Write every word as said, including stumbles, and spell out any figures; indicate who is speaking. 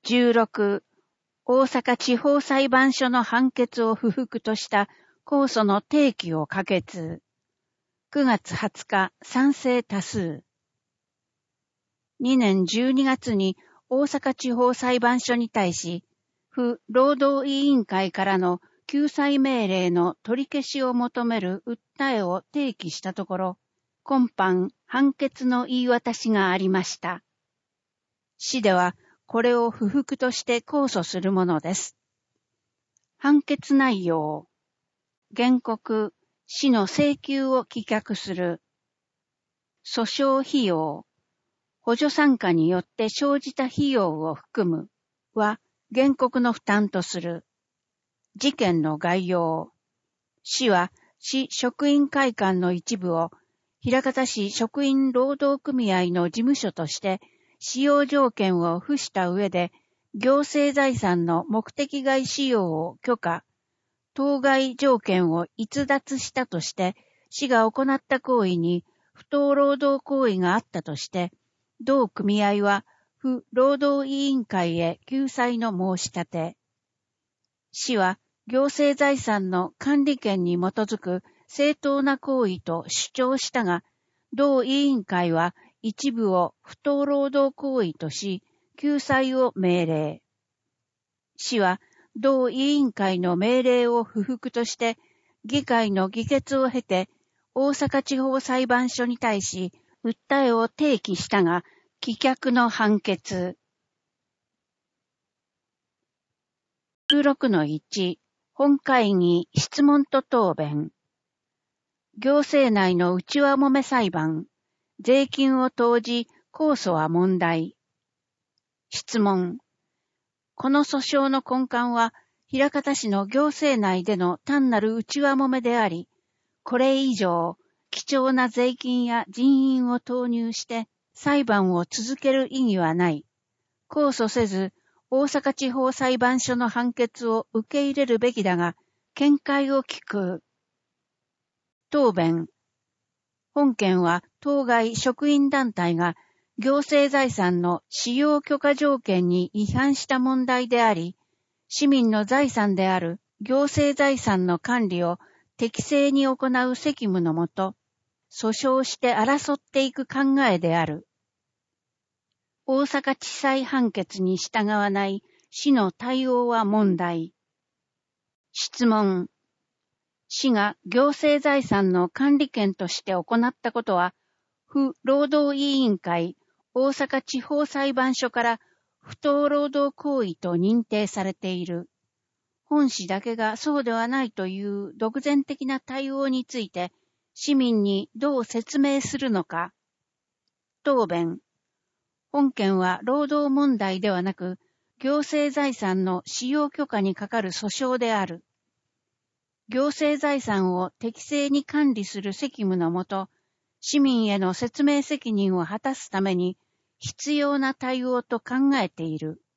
Speaker 1: じゅうろく、大阪地方裁判所の判決を不服とした控訴の提起を可決。くがつはつか、賛成多数。にねんじゅうにがつに大阪地方裁判所に対し、府労働委員会からの救済命令の取り消しを求める訴えを提起したところ、今般判決の言い渡しがありました。市ではこれを不服として控訴するものです。判決内容。原告、市の請求を棄却する。訴訟費用。補助参加によって生じた費用を含むは原告の負担とする。事件の概要。市は市職員会館の一部を枚方市職員労働組合の事務所として使用条件を付した上で行政財産の目的外使用を許可、当該条件を逸脱したとして市が行った行為に不当労働行為があったとして同組合は府労働委員会へ救済の申し立て。市は行政財産の管理権に基づく正当な行為と主張したが、同委員会は一部を不当労働行為とし、救済を命令。市は同委員会の命令を不服として、議会の議決を経て、大阪地方裁判所に対し、訴えを提起したが、棄却の判決。じゅうろくのいち、本会議質問と答弁。行政内の内輪もめ裁判。税金を投じ、控訴は問題。質問。この訴訟の根幹は、枚方市の行政内での単なる内輪もめであり、これ以上、貴重な税金や人員を投入して、裁判を続ける意義はない。控訴せず、大阪地方裁判所の判決を受け入れるべきだが、見解を聞く。答弁。本件は当該職員団体が行政財産の使用許可条件に違反した問題であり、市民の財産である行政財産の管理を適正に行う責務のもと、訴訟して争っていく考えである。大阪地裁判決に従わない市の対応は問題。質問。市が行政財産の管理権として行ったことは、府労働委員会大阪地方裁判所から不当労働行為と認定されている。本市だけがそうではないという独善的な対応について、市民にどう説明するのか。答弁。本件は労働問題ではなく、行政財産の使用許可にかかる訴訟である。行政財産を適正に管理する責務のもと、市民への説明責任を果たすために必要な対応と考えている。